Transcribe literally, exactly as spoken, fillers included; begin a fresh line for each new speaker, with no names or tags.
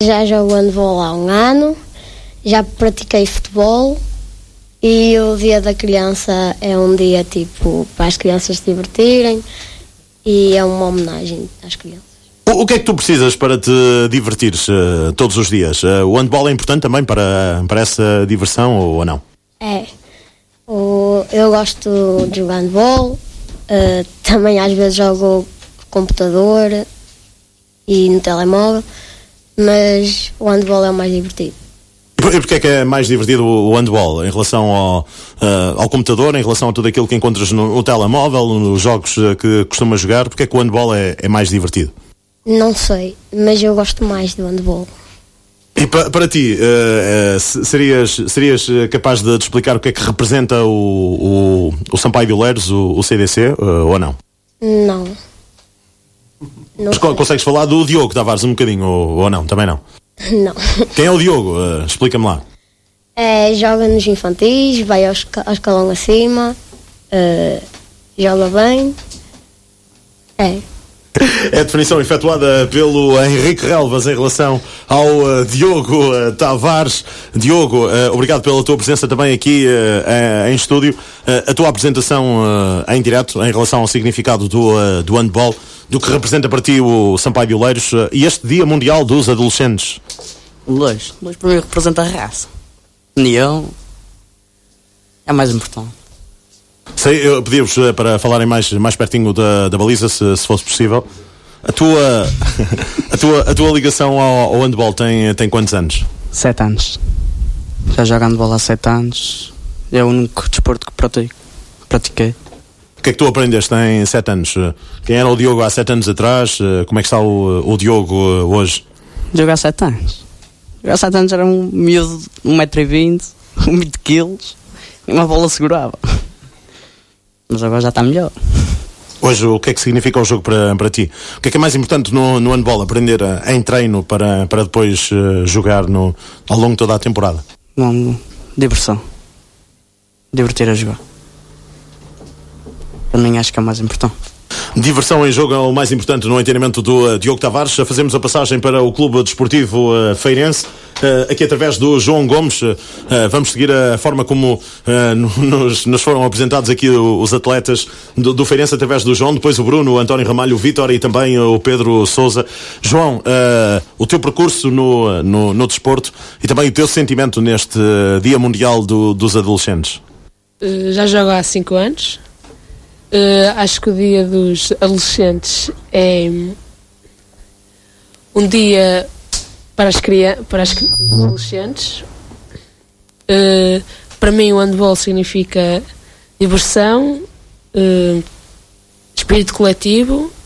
já jogo handball há um ano, já pratiquei futebol e o dia da criança é um dia tipo para as crianças se divertirem e é uma homenagem às crianças.
O, o que é que tu precisas para te divertires uh, todos os dias? Uh, o handball é importante também para, para essa diversão ou, ou não?
É, o, eu gosto de jogar handball, uh, também às vezes jogo computador e no telemóvel, mas o handball é o mais divertido.
E porquê é que é mais divertido o handball em relação ao, uh, ao computador, em relação a tudo aquilo que encontras no, no telemóvel, nos jogos que costumas jogar? Porquê é que o handball é, é mais divertido?
Não sei, mas eu gosto mais do handball.
E pa, para ti, uh, uh, serias, serias capaz de, de explicar o que é que representa o, o, o Sampaio de Oleiros, o, o C D C, uh, ou não?
Não. Não
Mas sei. Consegues falar do Diogo Tavares um bocadinho, ou, ou não? Também não?
Não.
Quem é o Diogo? Uh, explica-me lá.
É, joga nos infantis, vai ao, ao escalão acima, uh, joga bem. É.
É a definição efetuada pelo Henrique Relvas em relação ao uh, Diogo uh, Tavares. Diogo, uh, obrigado pela tua presença também aqui uh, em estúdio. Uh, a tua apresentação uh, em direto em relação ao significado do, uh, do handball, do que representa para ti o Sampaio de Oleiros uh, e este Dia Mundial dos Adolescentes.
Dois. Dois para mim representa a raça. União é mais importante.
Sei, eu pedi-vos uh, para falarem mais, mais pertinho da, da baliza, se, se fosse possível. A tua, a tua, a tua ligação ao, ao handball tem, tem quantos anos?
Sete anos. Já jogo handball há sete anos. É o único desporto que pratico, pratiquei.
O que é que tu aprendeste em sete anos? Quem era o Diogo há sete anos atrás? Como é que está o, o Diogo hoje?
Jogo há sete anos. Jogo há sete anos era um miúdo de um metro e vinte, vinte quilos, e uma bola segurava. Mas agora já está melhor.
Hoje, o que é que significa o jogo para, para ti? O que é que é mais importante no, no handball? Aprender a, em treino para, para depois uh, jogar no, ao longo de toda a temporada?
Não, diversão. Divertir a jogar. Para mim acho que é o mais importante.
Diversão em jogo é o mais importante no entendimento do uh, Diogo Tavares. Fazemos a passagem para o Clube Desportivo uh, Feirense, uh, aqui através do João Gomes. Uh, vamos seguir a forma como uh, nos, nos foram apresentados aqui os atletas do, do Feirense através do João, depois o Bruno, o António Ramalho, o Vítor e também o Pedro Sousa. João, uh, o teu percurso no, no, no desporto e também o teu sentimento neste uh, Dia Mundial do, dos Adolescentes.
Uh, já jogo há cinco anos. Uh, acho que o Dia dos Adolescentes é um dia para as, crianças, para as adolescentes. Uh, para mim o handball significa diversão, uh, espírito coletivo